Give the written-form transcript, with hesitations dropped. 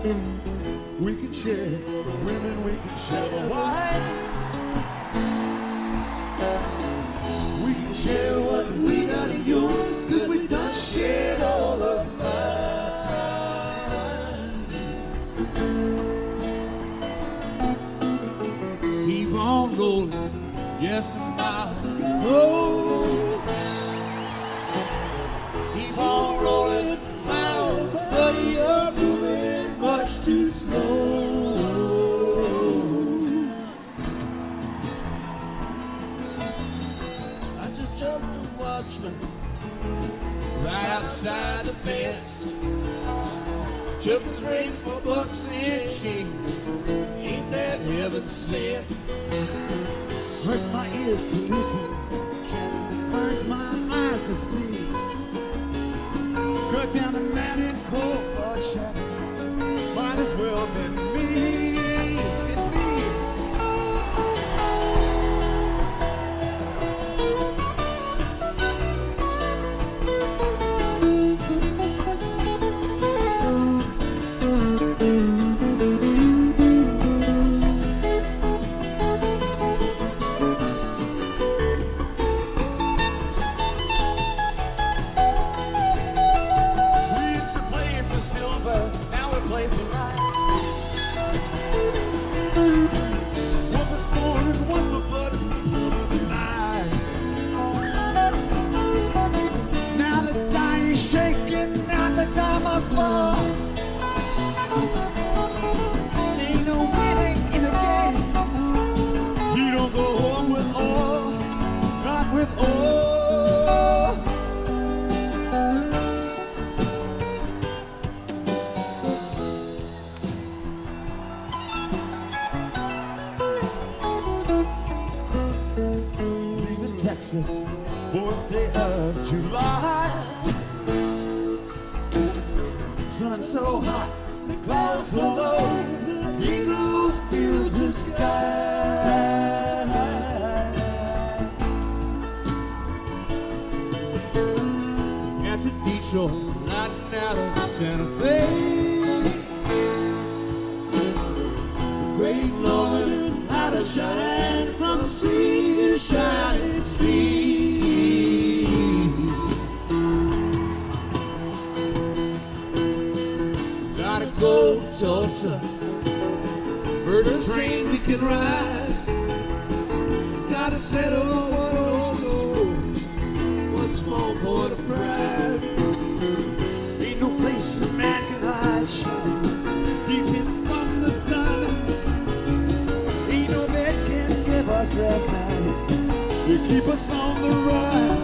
We can share the women, we can share the wine. We can share what we got in you, cause we done shared all of mine. Keep on rolling, just a mile road. Keep on rolling now, but you're moving much too slow. I just jumped a watchman right outside the fence. Took his rings for bucks and change. Ain't that heaven sent? Hurts my ears to listen, Shannon, burns my eyes to see. Cut down a man in cold blood, Shannon, might as well been me. Texas, 4th day of July. Sun so hot, the clouds so low, eagles fill the sky. Pasadena, riding out of Santa Fe. The great northern light of shine from the sea to shining sea. Gotta go to Tulsa, first train we can ride. Gotta settle one old school, one small point of pride. Ain't no place a man can hide, shining, keep him from the sun. Ain't no bed can give us rest now, they keep us on the run.